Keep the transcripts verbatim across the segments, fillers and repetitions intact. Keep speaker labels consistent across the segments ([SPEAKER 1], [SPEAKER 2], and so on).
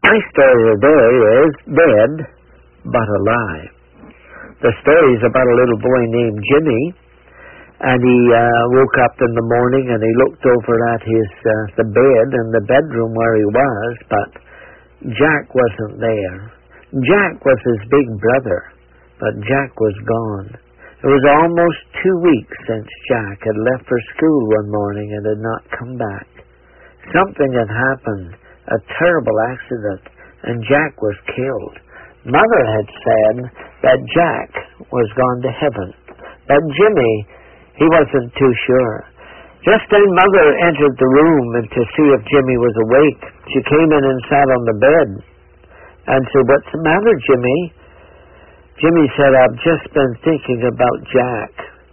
[SPEAKER 1] My story today is Dead But Alive. The story is about a little boy named Jimmy, and he uh, woke up in the morning and he looked over at his uh, the bed in the bedroom where he was, but Jack wasn't there. Jack was his big brother, but Jack was gone. It was almost two weeks since Jack had left for school one morning and had not come back. Something had happened, a terrible accident, and Jack was killed. Mother had said that Jack was gone to heaven, but Jimmy, he wasn't too sure. Just then Mother entered the room and to see if Jimmy was awake. She came in and sat on the bed and said, "What's the matter, Jimmy?" Jimmy said, "I've just been thinking about Jack."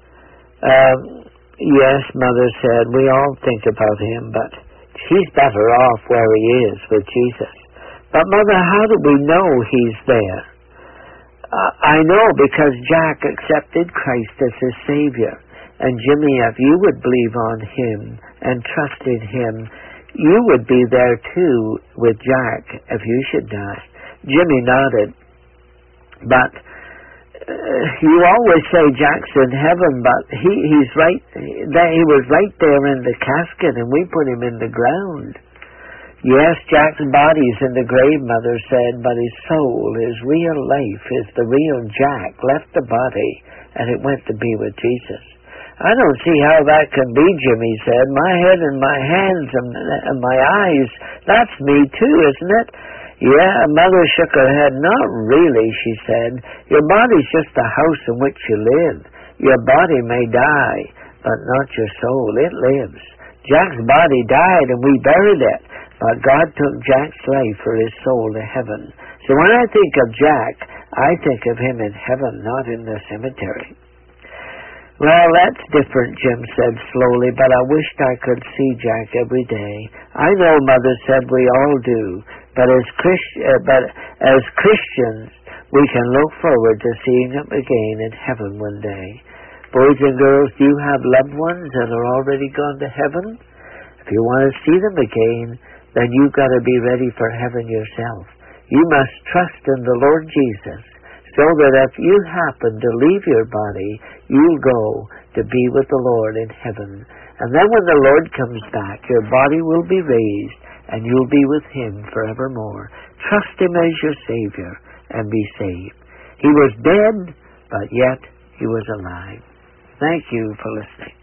[SPEAKER 1] Um, yes, Mother said, "We all think about him, but he's better off where he is with Jesus." "But Mother, how do we know he's there?" Uh, I know because Jack accepted Christ as his Savior. And Jimmy, if you would believe on him and trusted him, you would be there too with Jack if you should die. Jimmy nodded. But uh, you always say Jack's in heaven, but he, he's right, that he was right there in the casket and we put him in the ground. Yes, Jack's body's in the grave, Mother said, but his soul, his real life, is the real Jack, left the body and it went to be with Jesus. "I don't see how that can be," Jimmy said. "My head and my hands and, and my eyes, that's me too, isn't it?" "Yeah," Mother shook her head. "Not really," she said. "Your body's just the house in which you live. Your body may die, but not your soul. It lives. Jack's body died and we buried it, but God took Jack's life for his soul to heaven. So when I think of Jack, I think of him in heaven, not in the cemetery." "Well, that's different," Jim said slowly, "but I wished I could see Jack every day. I know Mother said we all do, but as, Christ, uh, but as Christians, we can look forward to seeing him again in heaven one day. Boys and girls, do you have loved ones that are already gone to heaven? If you want to see them again, then you've got to be ready for heaven yourself. You must trust in the Lord Jesus, so that if you happen to leave your body, you'll go to be with the Lord in heaven. And then when the Lord comes back, your body will be raised, and you'll be with him forevermore. Trust him as your Savior, and be saved. He was dead, but yet he was alive." Thank you for listening.